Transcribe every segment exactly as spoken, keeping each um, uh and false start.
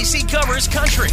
C covers country.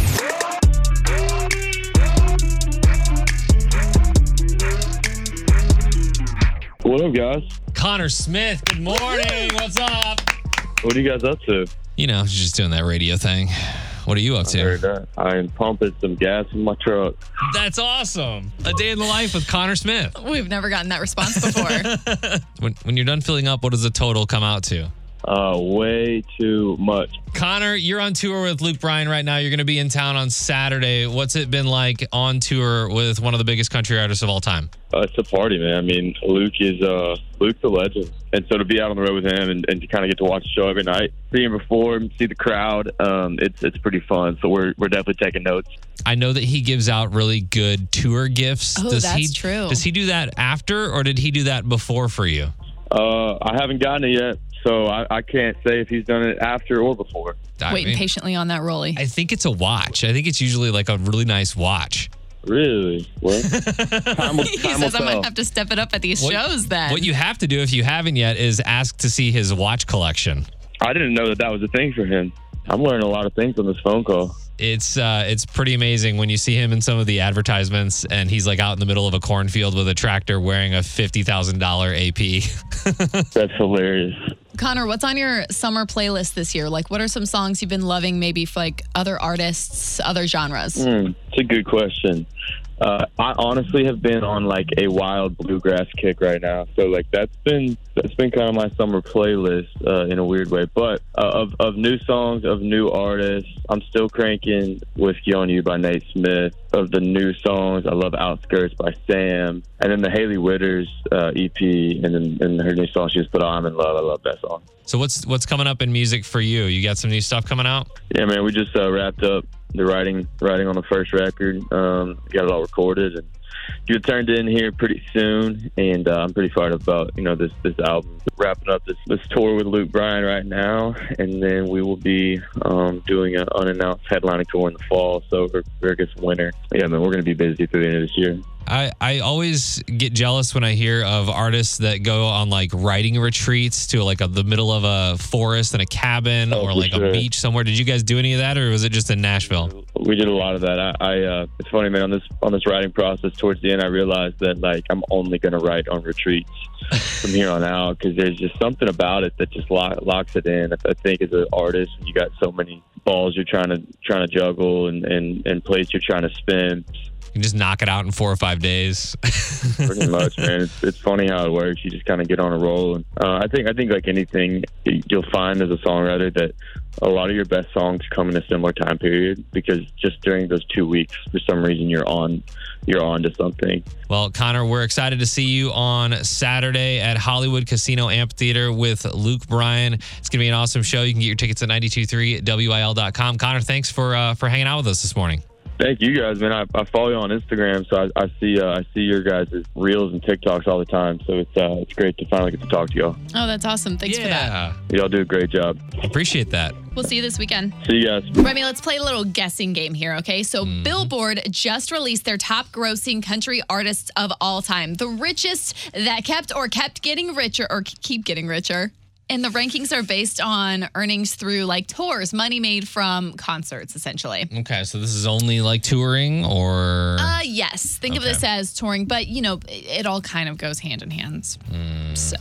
What up, guys? Connor Smith, good morning. What's up? What are you guys up to? You know, just doing that radio thing. What are you up I to? heard that. I am pumping some gas in my truck. That's awesome. A day in the life with Connor Smith. We've never gotten that response before. When, when you're done filling up, what does the total come out to? Uh, way too much. Connor, you're on tour with Luke Bryan right now. You're going to be in town on Saturday. What's it been like on tour with one of the biggest country artists of all time? Uh, it's a party, man. I mean, Luke is uh, Luke's a legend, and so to be out on the road with him and, and to kind of get to watch the show every night, see him perform, see the crowd, um, it's it's pretty fun. So we're we're definitely taking notes. I know that he gives out really good tour gifts. Oh, does that's he, true. Does he do that after, or did he do that before for you? Uh, I haven't gotten it yet, so I, I can't say if he's done it after or before. I Waiting mean, patiently on that rollie. I think it's a watch. I think it's usually like a really nice watch. Really? Well, time will, He time says will I tell. might have to step it up at these What- shows then. What you have to do if you haven't yet is ask to see his watch collection. I didn't know that that was a thing for him. I'm learning a lot of things on this phone call. It's uh, it's pretty amazing when you see him in some of the advertisements and he's like out in the middle of a cornfield with a tractor wearing a fifty thousand dollars A P. That's hilarious. Connor, what's on your summer playlist this year? Like, what are some songs you've been loving, maybe for like other artists, other genres? Mm, it's a good question. Uh, I honestly have been on like a wild bluegrass kick right now, so like that's been that's been kind of my summer playlist uh, in a weird way. But uh, of of new songs, of new artists, I'm still cranking "Whiskey on You" by Nate Smith. Of the new songs, I love "Outskirts" by Sam, and then the Haley Witters uh, E P, and then and her new song she just put out, "I'm in Love." I love that song. So what's what's coming up in music for you? You got some new stuff coming out? Yeah, man, we just uh, wrapped up the writing writing on the first record. Um, got it all recorded and get turned in here pretty soon. And uh, I'm pretty fired up about you know this this album. Wrapping up this this tour with Luke Bryan right now, and then we will be um, doing an unannounced headlining tour in the fall. So for for this winter, yeah, man, we're gonna be busy through the end of this year. I, I always get jealous when I hear of artists that go on like writing retreats to like a, the middle of a forest and a cabin Oh, or for like sure. a beach somewhere. Did you guys do any of that or was it just in Nashville? We did a lot of that. I, I uh, it's funny, man. On this on this writing process, towards the end, I realized that like I'm only gonna write on retreats from here on out because there's just something about it that just lock, locks it in. I think as an artist, you got so many balls you're trying to trying to juggle and, and, and plates you're trying to spin. You can just knock it out in four or five days. Pretty much, man. It's, it's funny how it works. You just kind of get on a roll. And uh, I think I think like anything, you'll find as a songwriter that a lot of your best songs come in a similar time period because just during those two weeks, for some reason, you're on you're on to something. Well, Connor, we're excited to see you on Saturday at Hollywood Casino Amphitheater with Luke Bryan. It's going to be an awesome show. You can get your tickets at nine two three W I L dot com. Connor, thanks for uh, for hanging out with us this morning. Thank you guys, man. I, I follow you on Instagram, so I, I see uh, I see your guys' reels and TikToks all the time. So it's uh, it's great to finally get to talk to y'all. Oh, that's awesome. Thanks for that. Y'all do a great job. Appreciate that. We'll see you this weekend. See you guys. Remy, let's play a little guessing game here, okay? So Billboard just released their top grossing country artists of all time. The richest that kept or kept getting richer or keep getting richer. And the rankings are based on earnings through like tours, money made from concerts, essentially. Okay, so this is only like touring or... Uh, yes. Think of Okay. this as touring, but, you know, it, it all kind of goes hand in hand. So,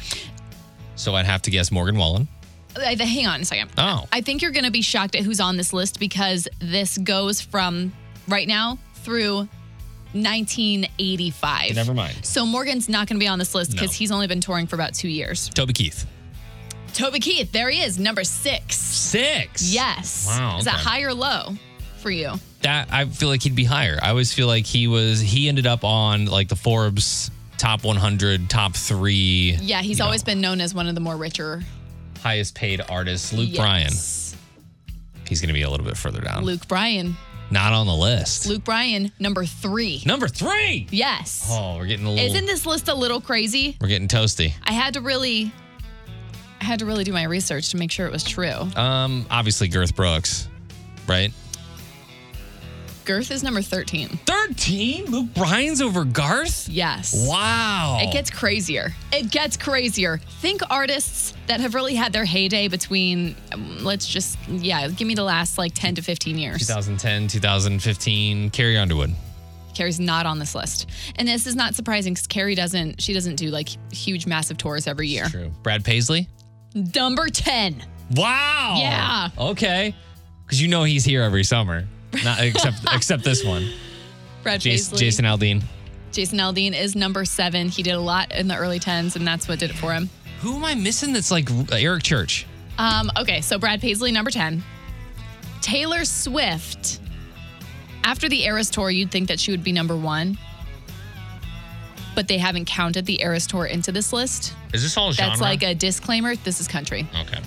So I'd have to guess Morgan Wallen. uh, hang on a second. Oh. I think you're going to be shocked at who's on this list because this goes from right now through nineteen eighty-five. Never mind. So Morgan's not going to be on this list because No. he's only been touring for about two years. Toby Keith. Toby Keith, there he is, number six. Six? Yes. Wow, Is that okay. high or low for you? That I feel like he'd be higher. I always feel like he was, he ended up on like the Forbes top one hundred, top three. Yeah, he's you always know, been known as one of the more richer. highest paid artists. Luke Yes. Bryan. He's going to be a little bit further down. Luke Bryan. Not on the list. Luke Bryan, number three. Number three. Yes. Oh, we're getting a little. Isn't this list a little crazy? We're getting toasty. I had to really, I had to really do my research to make sure it was true. Um, obviously Girth Brooks, right? Girth is number thirteen. thirteen? Luke Bryan's over Garth? Yes. Wow. It gets crazier. It gets crazier. Think artists that have really had their heyday between, um, let's just, yeah, give me the last like ten to fifteen years. twenty ten, twenty fifteen, Carrie Underwood. Carrie's not on this list. And this is not surprising because Carrie doesn't, she doesn't do like huge, massive tours every year. True. Brad Paisley? Number ten. Wow. Yeah. Okay. Because you know he's here every summer. Not except except this one. Brad Jason, Paisley. Jason Aldean. Jason Aldean is number seven. He did a lot in the early tens, and that's what did it for him. Who am I missing that's like Eric Church? Um, okay, so Brad Paisley, number ten. Taylor Swift. After the Eras Tour, you'd think that she would be number one. But they haven't counted the Eras Tour into this list. Is this all genre? That's like a disclaimer. This is country. Okay.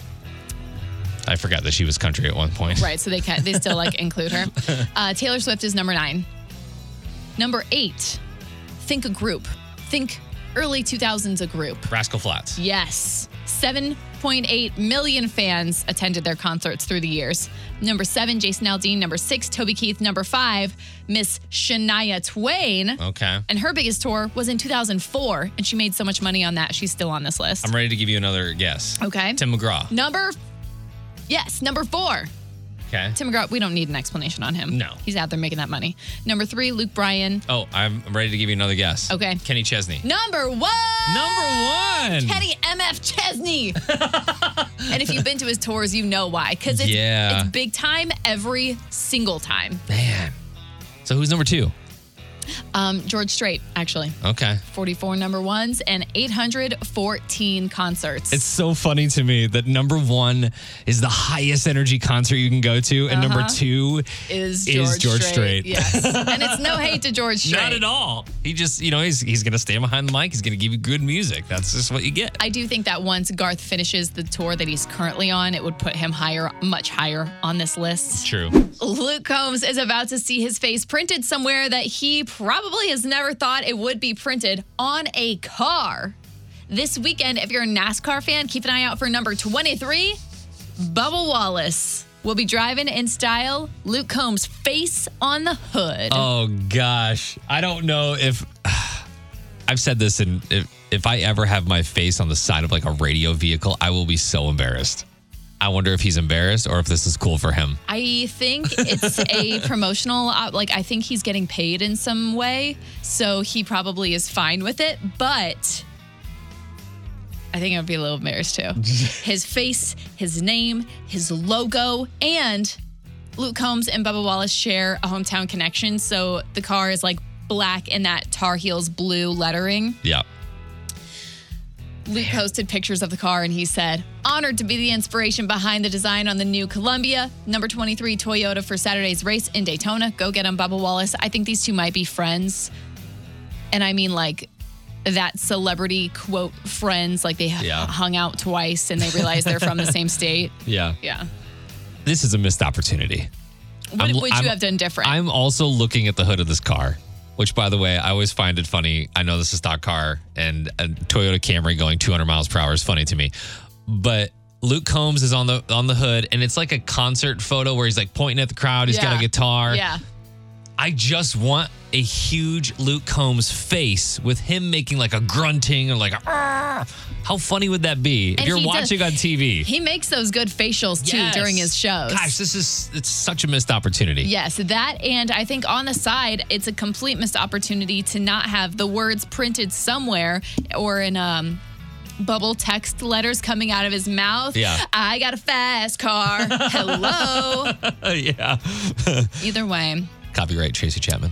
I forgot that she was country at one point. Right, so they can they still like include her. Uh, Taylor Swift is number nine. Number eight, think a group. Think early two thousands a group. Rascal Flatts. Yes. seven point eight million fans attended their concerts through the years. Number seven, Jason Aldean. Number six, Toby Keith. Number five, Miss Shania Twain. Okay. And her biggest tour was in two thousand four, and she made so much money on that, she's still on this list. I'm ready to give you another guess. Okay. Tim McGraw. Number, yes, number four. Okay. Tim McGraw, we don't need an explanation on him. No. He's out there making that money. Number three, Luke Bryan. Oh, I'm ready to give you another guess. Okay. Kenny Chesney. Number one. Number one. Kenny M F Chesney. And if you've been to his tours, you know why. Because it's, Yeah. it's big time every single time. Man. So who's number two? Um, George Strait, actually. Okay. forty-four number ones and eight hundred fourteen concerts. It's so funny to me that number one is the highest energy concert you can go to, and number two is is George, George Strait. Strait. Yes. And it's no hate to George Strait. Not at all. He just, you know, he's he's gonna stand behind the mic. He's gonna give you good music. That's just what you get. I do think that once Garth finishes the tour that he's currently on, it would put him higher, much higher on this list. True. Luke Combs is about to see his face printed somewhere that he probably has never thought it would be printed, on a car. This weekend, if you're a NASCAR fan, keep an eye out for number twenty-three. Bubba Wallace will be driving in style. Luke Combs' face on the hood. Oh gosh, I don't know if I've said this, and if if I ever have my face on the side of like a radio vehicle, I will be so embarrassed. I wonder if he's embarrassed or if this is cool for him. I think it's a promotional, uh, like, I think he's getting paid in some way, so he probably is fine with it, but I think I would be a little embarrassed too. His face, his name, his logo, and Luke Combs and Bubba Wallace share a hometown connection, so the car is like black in that Tar Heels blue lettering. Yeah. Luke posted pictures of the car and he said, honored to be the inspiration behind the design on the new Columbia. Number twenty-three Toyota for Saturday's race in Daytona. Go get him, Bubba Wallace. I think these two might be friends. And I mean like that celebrity quote friends, like they Yeah. hung out twice and they realize they're from the same state. Yeah. Yeah. This is a missed opportunity. What I'm- would you I'm- have done different? I'm also looking at the hood of this car, which, by the way, I always find it funny. I know this is a stock car, and a Toyota Camry going two hundred miles per hour is funny to me. But Luke Combs is on the on the hood, and it's like a concert photo where he's like pointing at the crowd. He's got a Yeah. guitar. Yeah. I just want a huge Luke Combs face with him making like a grunting or like a, "Arr!" How funny would that be if And you're he does- watching on T V? He makes those good facials too Yes. during his shows. Gosh, this is it's such a missed opportunity. Yes, that, and I think on the side, it's a complete missed opportunity to not have the words printed somewhere or in um, bubble text letters coming out of his mouth. Yeah. I got a fast car. Hello. yeah. Either way, Copyright Tracy Chapman.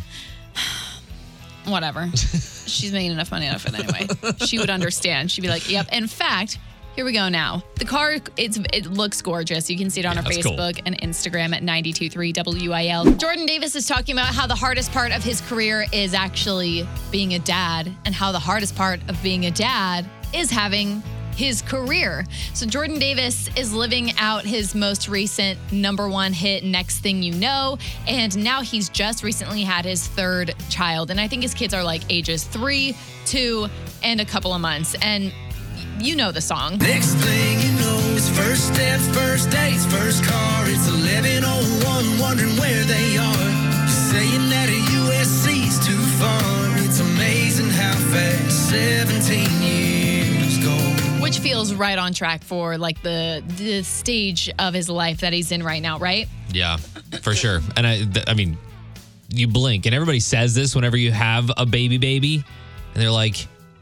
whatever. She's making enough money out of it anyway. She would understand. She'd be like, yep. In fact, here we go now. The car, it's it looks gorgeous. You can see it on Yeah, our that's cool. Facebook and Instagram at ninety-two point three W I L. Jordan Davis is talking about how the hardest part of his career is actually being a dad, and how the hardest part of being a dad is having his career. So Jordan Davis is living out his most recent number one hit, Next Thing You Know, and now he's just recently had his third child. And I think his kids are like ages three, two, and a couple of months. And you know the song. Next thing you know, it's first steps, first dates, first car. It's eleven oh one, wondering where they are. You saying that a U S C's too far. It's amazing how fast seventeen years go. Which feels right on track for like the the stage of his life that he's in right now, right? Yeah, for sure. And I, th- I mean, you blink, and everybody says this whenever you have a baby baby, and they're like,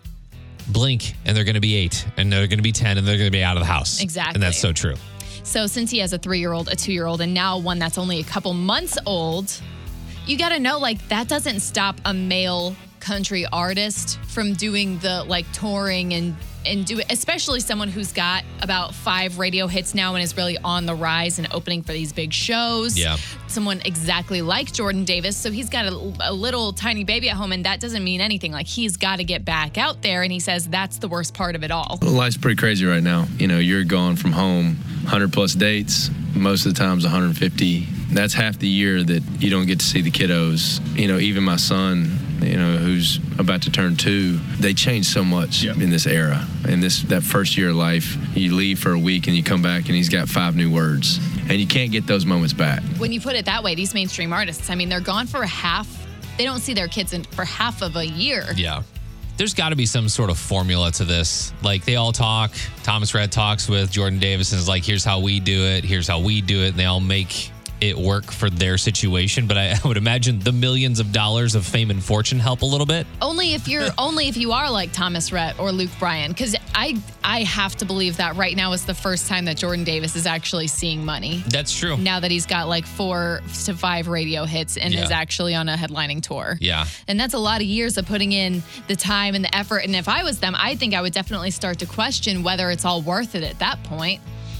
blink, and they're going to be eight, and they're going to be ten, and they're going to be out of the house. Exactly. And that's so true. So since he has a three-year-old, a two-year-old, and now one that's only a couple months old, you got to know, like, that doesn't stop a male country artist from doing the, like, touring and and do it, especially someone who's got about five radio hits now and is really on the rise and opening for these big shows. Yeah. Someone exactly like Jordan Davis. So he's got a, a little tiny baby at home, and that doesn't mean anything. Like, he's got to get back out there, and he says that's the worst part of it all. Well, life's pretty crazy right now. You know, you're gone from home, one hundred plus dates, most of the times one hundred fifty. That's half the year that you don't get to see the kiddos. You know, even my son, you know, who's about to turn two, they change so much yep. in this era. In this that first year of life, you leave for a week and you come back and he's got five new words. And you can't get those moments back. When you put it that way, these mainstream artists, I mean, they're gone for half. They don't see their kids in, for half of a year. Yeah. There's got to be some sort of formula to this. Like, they all talk. Thomas Rhett talks with Jordan Davis and is like, here's how we do it. Here's how we do it. And they all make it work for their situation. But I, I would imagine the millions of dollars of fame and fortune help a little bit. Only if you're only if you are like Thomas Rhett or Luke Bryan, because I I have to believe that right now is the first time that Jordan Davis is actually seeing money. That's true. Now that he's got like four to five radio hits and Yeah. is actually on a headlining tour. Yeah. And that's a lot of years of putting in the time and the effort. And if I was them, I think I would definitely start to question whether it's all worth it at that point.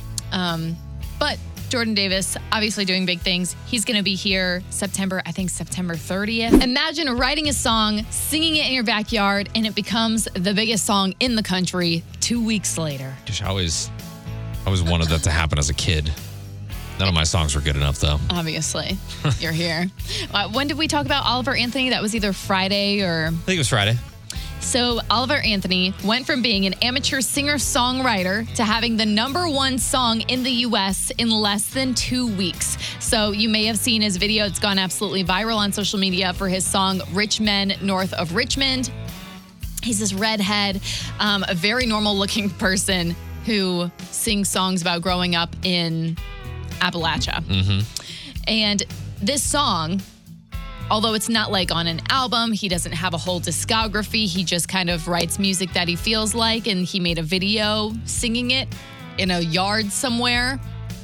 Um, but Jordan Davis, obviously doing big things. He's going to be here September, I think September thirtieth. Imagine writing a song, singing it in your backyard, and it becomes the biggest song in the country two weeks later. Just always, I always wanted that to happen as a kid. None of my songs were good enough, though. Obviously, you're here. Uh, when did we talk about Oliver Anthony? That was either Friday or... I think it was Friday. So Oliver Anthony went from being an amateur singer-songwriter to having the number one song in the U S in less than two weeks. So you may have seen his video. It's gone absolutely viral on social media for his song Rich Men North of Richmond. He's this redhead, um, a very normal-looking person who sings songs about growing up in Appalachia. Mm-hmm. And this song... although it's not like on an album, he doesn't have a whole discography. He just kind of writes music that he feels like, and he made a video singing it in a yard somewhere.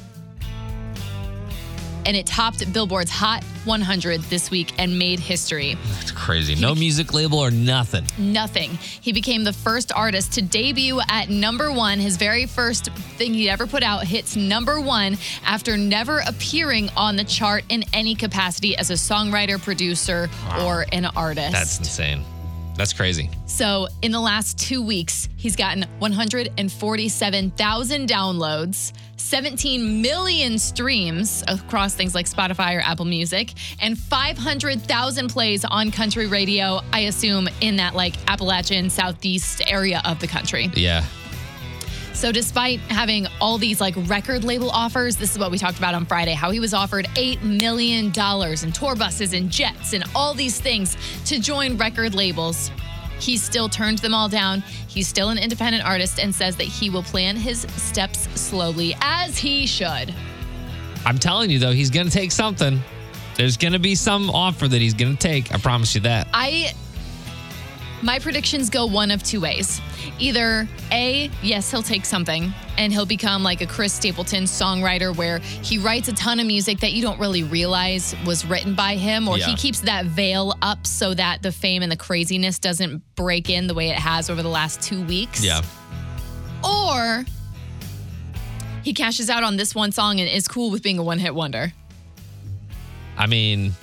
And it topped Billboard's Hot one hundred this week and made history. That's crazy. No music label or nothing. Nothing. He became the first artist to debut at number one. His very first thing he ever put out hits number one after never appearing on the chart in any capacity as a songwriter, producer, Wow. or an artist. That's insane. That's crazy. So in the last two weeks, he's gotten one hundred forty-seven thousand downloads, seventeen million streams across things like Spotify or Apple Music, and five hundred thousand plays on country radio, I assume in that like Appalachian Southeast area of the country. Yeah. So despite having all these like record label offers, this is what we talked about on Friday, how he was offered eight million dollars in tour buses and jets and all these things to join record labels. He still turned them all down. He's still an independent artist and says that he will plan his steps slowly, as he should. I'm telling you, though, he's going to take something. There's going to be some offer that he's going to take. I promise you that. I... My predictions go one of two ways. Either A, yes, he'll take something and he'll become like a Chris Stapleton songwriter where he writes a ton of music that you don't really realize was written by him, or Yeah. he keeps that veil up so that the fame and the craziness doesn't break in the way it has over the last two weeks. Yeah. Or he cashes out on this one song and is cool with being a one-hit wonder. I mean,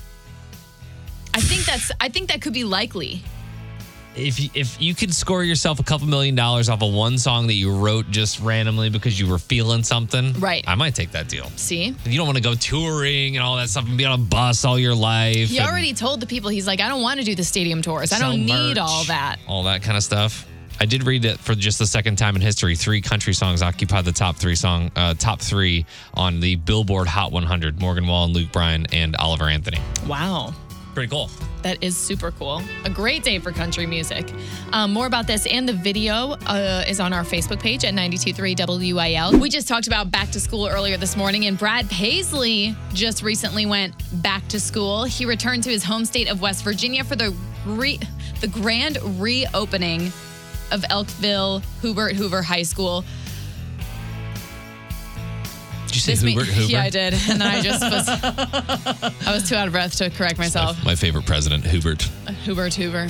I think that's I think that could be likely. if you, if you could score yourself a couple million dollars off of one song that you wrote just randomly because you were feeling something, Right. I might take that deal. See? You don't want to go touring and all that stuff and be on a bus all your life. He and already told the people, he's like, I don't want to do the stadium tours. I sell don't need merch, all that. All that kind of stuff. I did read that for just the second time in history, three country songs occupied the top three song, uh, top three on the Billboard Hot one hundred. Morgan Wallen, Luke Bryan, and Oliver Anthony. Wow. Pretty cool. That is super cool. A great day for country music. Um, more about this and the video uh, is on our Facebook page at ninety-two point three W I L. We just talked about back to school earlier this morning, and Brad Paisley just recently went back to school. He returned to his home state of West Virginia for the re- the grand reopening of Elkville Hubert Hoover High School. Did you say This Hubert me- Hoover? Yeah, I did. And then I just was, I was too out of breath to correct myself. My favorite president, Hubert. Hubert Hoover.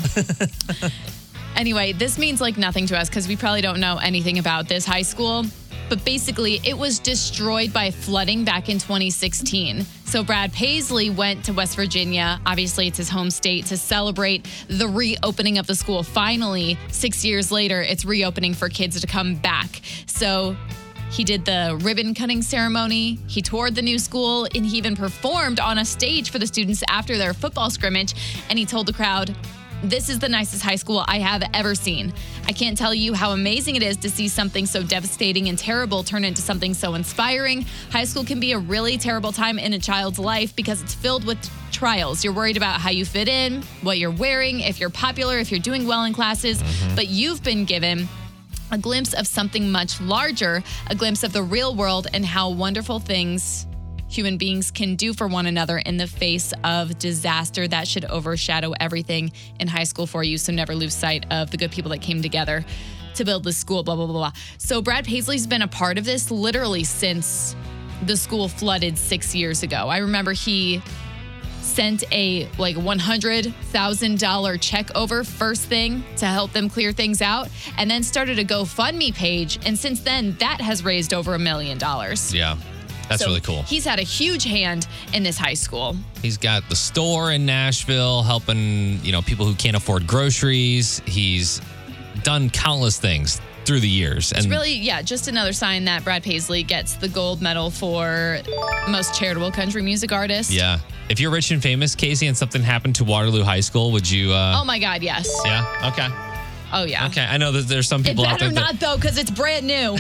Anyway, this means like nothing to us because we probably don't know anything about this high school. But basically, it was destroyed by flooding back in twenty sixteen. So Brad Paisley went to West Virginia, obviously it's his home state, to celebrate the reopening of the school. Finally, six years later, it's reopening for kids to come back. So he did the ribbon cutting ceremony, he toured the new school, and he even performed on a stage for the students after their football scrimmage. And he told the crowd, "This is the nicest high school I have ever seen. I can't tell you how amazing it is to see something so devastating and terrible turn into something so inspiring. High school can be a really terrible time in a child's life because it's filled with trials. You're worried about how you fit in, what you're wearing, if you're popular, if you're doing well in classes, but you've been given a glimpse of something much larger, a glimpse of the real world and how wonderful things human beings can do for one another in the face of disaster that should overshadow everything in high school for you. So never lose sight of the good people that came together to build this school, blah, blah, blah, blah." So Brad Paisley's been a part of this literally since the school flooded six years ago. I remember he sent a like one hundred thousand dollars check over first thing to help them clear things out, and then started a GoFundMe page. And since then, that has raised over a million dollars. Yeah. That's So really cool. He's had a huge hand in this high school. He's got the store in Nashville helping, you know, people who can't afford groceries. He's done countless things through the years. It's And really, yeah, just another sign that Brad Paisley gets the gold medal for most charitable country music artist. yeah. If you're rich and famous, Casey, and something happened to Waterloo High School, would you uh Oh my God, yes. Yeah. Okay. Oh yeah. Okay. I know that there's some It people out there better that, not though, because it's brand new.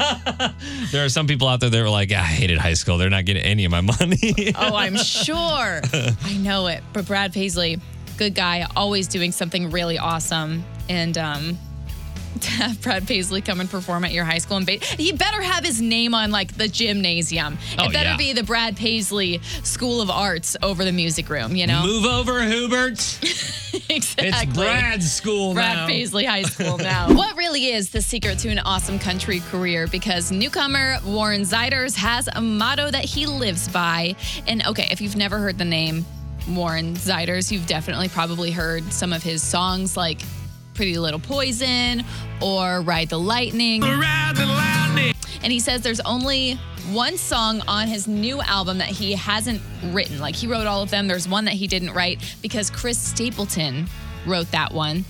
there are some people out there that were like, "I hated high school. They're not getting any of my money." Oh, I'm sure. I know it. But Brad Paisley, good guy, always doing something really awesome. And um, to have Brad Paisley come and perform at your high school, and ba- he better have his name on like the gymnasium. Oh, it better yeah. be the Brad Paisley School of Arts over the music room, you know? Move over, Hubert. Exactly. It's Brad's school Brad now. Paisley High School now. What really is the secret to an awesome country career? Because newcomer Warren Zeiders has a motto that he lives by. And okay, if you've never heard the name Warren Zeiders, you've definitely probably heard some of his songs like Pretty Little Poison or Ride the Lightning. Ride the lightning. And he says there's only one song on his new album that he hasn't written. Like he wrote all of them. There's one that he didn't write because Chris Stapleton wrote that one.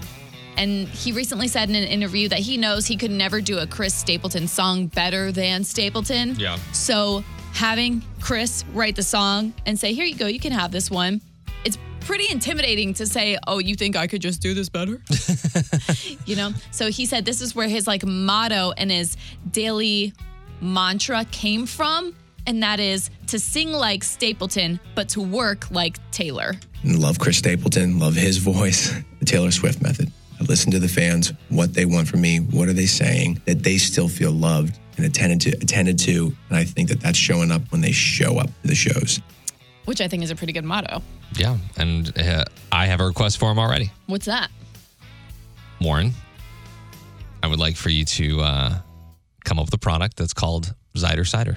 And he recently said in an interview that he knows he could never do a Chris Stapleton song better than Stapleton. Yeah. So having Chris write the song and say, "Here you go, you can have this one," it's pretty intimidating to say, "Oh, you think I could just do this better?" You know? So he said this is where his like motto and his daily mantra came from, and that is to sing like Stapleton, but to work like Taylor. Love Chris Stapleton, love his voice, the Taylor Swift method. I listen to the fans, what they want from me, what are they saying, that they still feel loved and attended to, attended to, and I think that that's showing up when they show up to the shows. Which I think is a pretty good motto. Yeah. And uh, I have a request for him already. What's that? Warren, I would like for you to uh, come up with a product that's called Zyder Cider.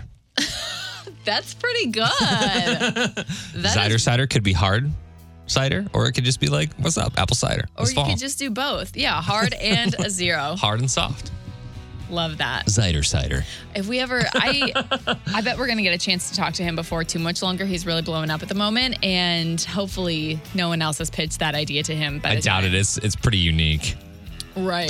That's pretty good. That Zyder is- cider could be hard cider, or it could just be like, "What's up, apple cider?" or This you fall. could just do both. Yeah, hard and a zero. hard and soft. Love that. Zyder cider. If we ever, I, I bet we're gonna get a chance to talk to him before too much longer. He's really blowing up at the moment, and hopefully, no one else has pitched that idea to him. by I the doubt time. it. It's it's pretty unique. Right.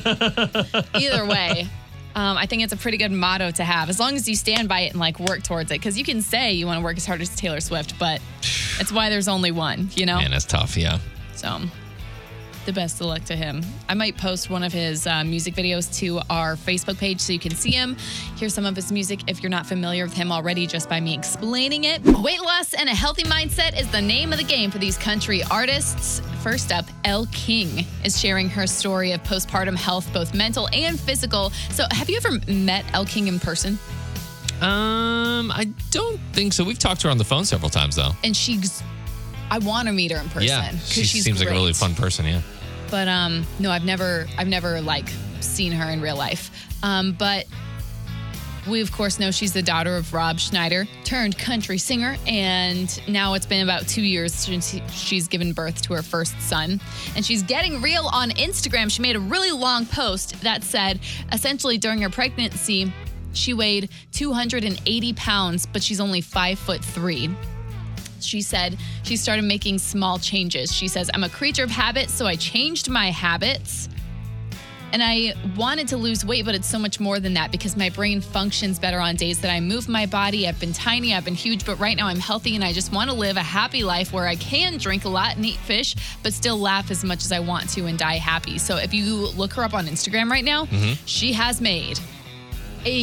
Either way, um, I think it's a pretty good motto to have, as long as you stand by it and like work towards it. Because you can say you want to work as hard as Taylor Swift, but it's why there's only one. You know. Man, that's tough. Yeah. So the best of luck to him. I might post one of his uh, music videos to our Facebook page so you can see him, hear some of his music if you're not familiar with him already just by me explaining it. Weight loss and a healthy mindset is the name of the game for these country artists. First up, Elle King is sharing her story of postpartum health, both mental and physical. So have you ever met Elle King in person? Um, I don't think so. We've talked to her on the phone several times, though. And she's, I want to meet her in person. Yeah, 'cause she she's seems like a great. really fun person, yeah. But um, no, I've never, I've never like seen her in real life. Um, but we of course know she's the daughter of Rob Schneider, turned country singer, and now it's been about two years since he, she's given birth to her first son. And she's getting real on Instagram. She made a really long post that said, essentially during her pregnancy, she weighed two hundred eighty pounds, but she's only five foot three. She said she started making small changes. She says, I'm a creature of habit, so I changed my habits. And I wanted to lose weight, but it's so much more than that because my brain functions better on days that I move my body. I've been tiny, I've been huge, but right now I'm healthy and I just want to live a happy life where I can drink a lot and eat fish, but still laugh as much as I want to and die happy. So if you look her up on Instagram right now, Mm-hmm. she has made a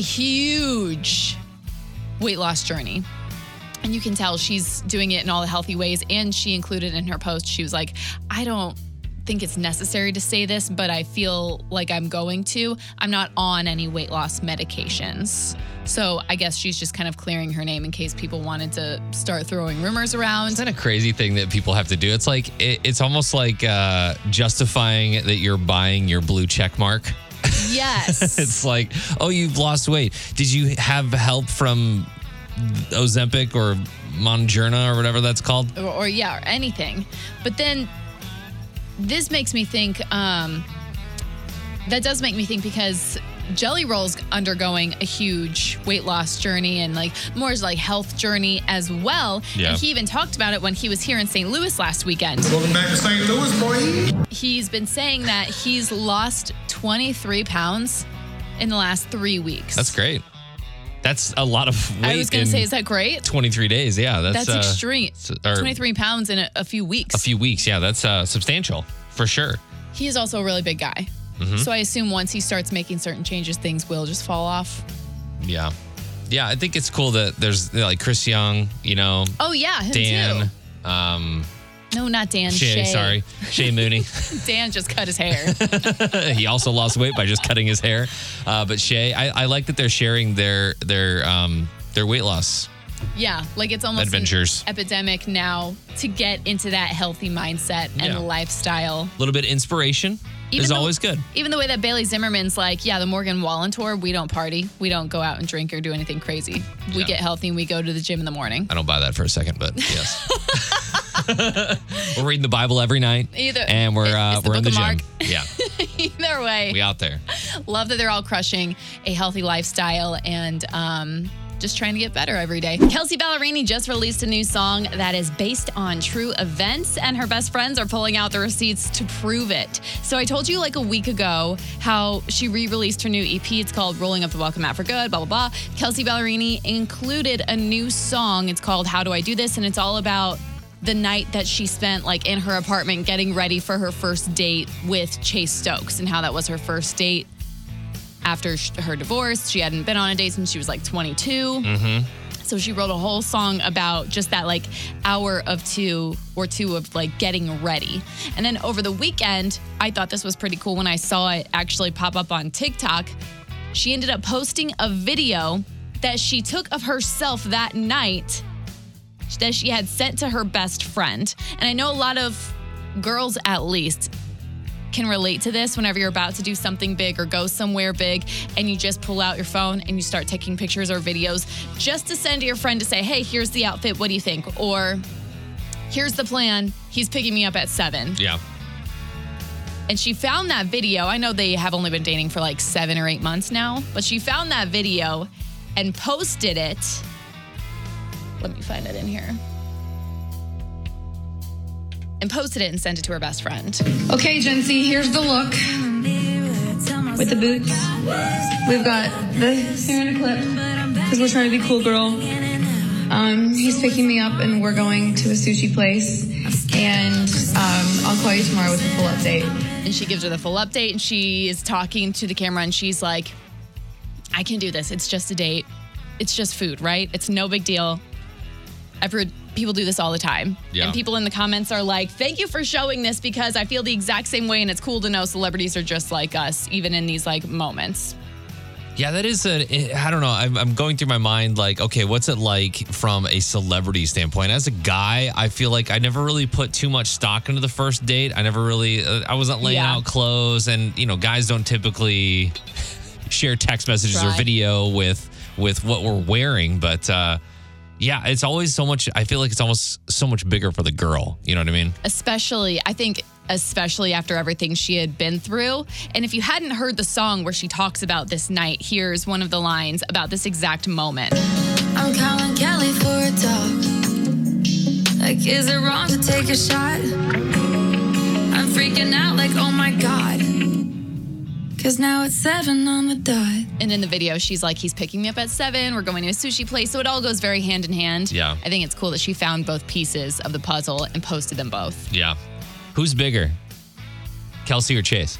huge weight loss journey. And you can tell she's doing it in all the healthy ways. And she included in her post, she was like, I don't think it's necessary to say this, but I feel like I'm going to. I'm not on any weight loss medications. So I guess she's just kind of clearing her name in case people wanted to start throwing rumors around. Isn't that a crazy thing that people have to do? It's like, it, it's almost like uh, justifying that you're buying your blue check mark. Yes. It's like, oh, you've lost weight. Did you have help from Ozempic or Mounjaro or whatever that's called? Or, or yeah, or anything. But then this makes me think, um, that does make me think because Jelly Roll's undergoing a huge weight loss journey and like more is like health journey as well. Yeah. And he even talked about it when he was here in Saint Louis last weekend. Welcome back to Saint Louis, boy. He's been saying that he's lost twenty-three pounds in the last three weeks. That's great. That's a lot of weight. I was going to in say, is that great? twenty-three days, yeah. That's, That's uh, extreme. s- or twenty-three pounds in a, a few weeks. a few weeks, yeah. That's uh, substantial, for sure. He is also a really big guy. Mm-hmm. So I assume once he starts making certain changes, things will just fall off. Yeah. Yeah, I think it's cool that there's you know, like Chris Young, you know, Oh, yeah, him Dan, too. um, No, not Dan. Shay, Shay. sorry, Shay Mooney. Dan just cut his hair. He also lost weight by just cutting his hair. Uh, but Shay, I, I like that they're sharing their their um, their weight loss. Yeah, like it's almost Adventures. an epidemic now to get into that healthy mindset and Yeah. lifestyle. A little bit of inspiration Even is though- always good. Even the way that Bailey Zimmerman's like, yeah, the Morgan Wallen tour, we don't party. We don't go out and drink or do anything crazy. We Yeah. get healthy and we go to the gym in the morning. I don't buy that for a second, but yes. We're reading the Bible every night. Either- and we're it's uh, the we're in the Book gym. of Mark. Yeah, Either way, we out there. love that they're all crushing a healthy lifestyle and um, just trying to get better every day. Kelsey Ballerini just released a new song that is based on true events, and her best friends are pulling out the receipts to prove it. So I told you like a week ago how she re-released her new E P. It's called Rolling Up the Welcome Mat for Good, blah, blah, blah. Kelsey Ballerini included a new song. It's called How Do I Do This? And it's all about the night that she spent like in her apartment getting ready for her first date with Chase Stokes and how that was her first date after sh- her divorce. She hadn't been on a date since she was like twenty-two. Mm-hmm. So she wrote a whole song about just that like hour of two or two of like getting ready. And then over the weekend, I thought this was pretty cool when I saw it actually pop up on TikTok. She ended up posting a video that she took of herself that night that she had sent to her best friend. And I know a lot of girls at least can relate to this whenever you're about to do something big or go somewhere big and you just pull out your phone and you start taking pictures or videos just to send to your friend to say, hey, here's the outfit, what do you think? Or here's the plan, he's picking me up at seven. Yeah. And she found that video. I know they have only been dating for like seven or eight months now, but she found that video and posted it. Let me find it in here. And posted it and sent it to her best friend. Okay, Gen Z, here's the look. With the boots. We've got the hair in a clip, because we're trying to be cool, girl. Um, he's picking me up, and we're going to a sushi place. And um, I'll call you tomorrow with the full update. And she gives her the full update, and she is talking to the camera, and she's like, I can do this. It's just a date. It's just food, right? It's no big deal. I've heard people do this all the time. Yeah. And people in the comments are like, thank you for showing this because I feel the exact same way, and it's cool to know celebrities are just like us, even in these like moments. Yeah, that is a, I don't know. I'm, I'm going through my mind like, okay, what's it like from a celebrity standpoint? As a guy, I feel like I never really put too much stock into the first date. I never really, uh, I wasn't laying Yeah. out clothes, and, you know, guys don't typically share text messages or Right. video with, with what we're wearing. But, uh, yeah, it's always so much, I feel like it's almost so much bigger for the girl. You know what I mean? Especially, I think, especially after everything she had been through. And if you hadn't heard the song where she talks about this night, here's one of the lines about this exact moment. I'm calling Kelly for a talk. Like, is it wrong to take a shot? I'm freaking out like, oh my God. Cause now it's seven on the dot. And in the video, she's like, he's picking me up at seven. We're going to a sushi place. So it all goes very hand in hand. Yeah. I think it's cool that she found both pieces of the puzzle and posted them both. Yeah. Who's bigger, Kelsey or Chase?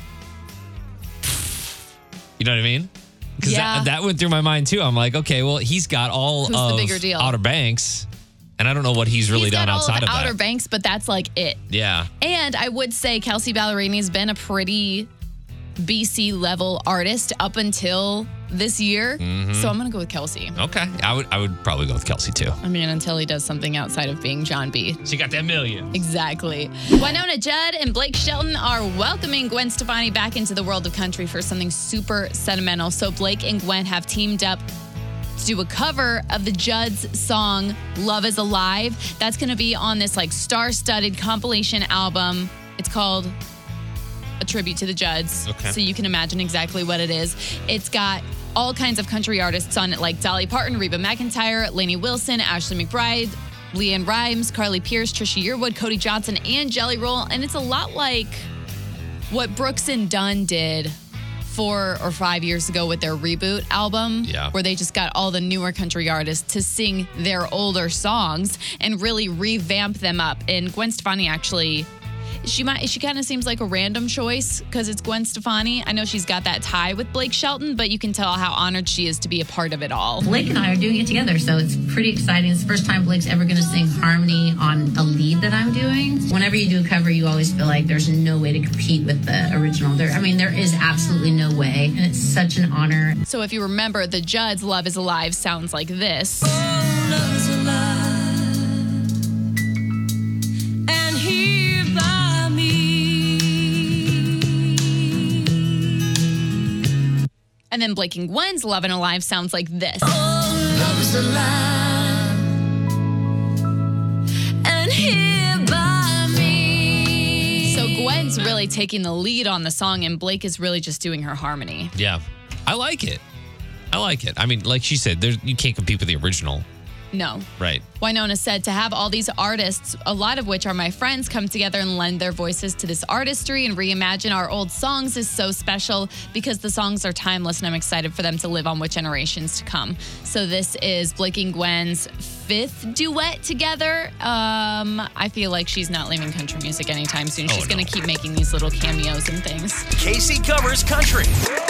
You know what I mean? Because Yeah. that, that went through my mind too. I'm like, okay, well, he's got all Who's the of bigger deal? Outer Banks, and I don't know what he's really He's done got all outside of of, Outer that. Banks, but that's like it. Yeah. And I would say Kelsey Ballerini's been a pretty B C level artist up until this year. Mm-hmm. So I'm going to go with Kelsey. Okay. I would I would probably go with Kelsey too. I mean, until he does something outside of being John B. She got that million. Exactly. Winona Judd and Blake Shelton are welcoming Gwen Stefani back into the world of country for something super sentimental. So Blake and Gwen have teamed up to do a cover of the Judds song Love is Alive. That's going to be on this like star-studded compilation album. It's called A Tribute to the Judds. Okay. So you can imagine exactly what it is. It's got all kinds of country artists on it like Dolly Parton, Reba McEntire, Lainey Wilson, Ashley McBryde, Leanne Rimes, Carly Pierce, Trisha Yearwood, Cody Johnson, and Jelly Roll. And it's a lot like what Brooks and Dunn did four or five years ago with their Reboot album, Yeah. where they just got all the newer country artists to sing their older songs and really revamp them up. And Gwen Stefani actually, she might she kind of seems like a random choice because it's Gwen Stefani. I know she's got that tie with Blake Shelton, but you can tell how honored she is to be a part of it all. Blake and I are doing it together, so it's pretty exciting. It's the first time Blake's ever going to sing harmony on a lead that I'm doing. Whenever you do a cover, you always feel like there's no way to compete with the original. There, I mean, there is absolutely no way, and it's such an honor. So if you remember, the Judds' Love is Alive sounds like this. Love is alive. And here by me. And then Blake and Gwen's Love and Alive sounds like this. Love is alive. And here by me. So Gwen's really taking the lead on the song, and Blake is really just doing her harmony. Yeah. I like it. I like it. I mean, like she said, there's, you can't compete with the original. No. Right. Winona said to have all these artists, a lot of which are my friends, come together and lend their voices to this artistry and reimagine our old songs is so special because the songs are timeless, and I'm excited for them to live on with generations to come. So this is Blake and Gwen's fifth duet together. Um, I feel like she's not leaving country music anytime soon. Oh, She's no. going to keep making these little cameos and things. Casey covers country.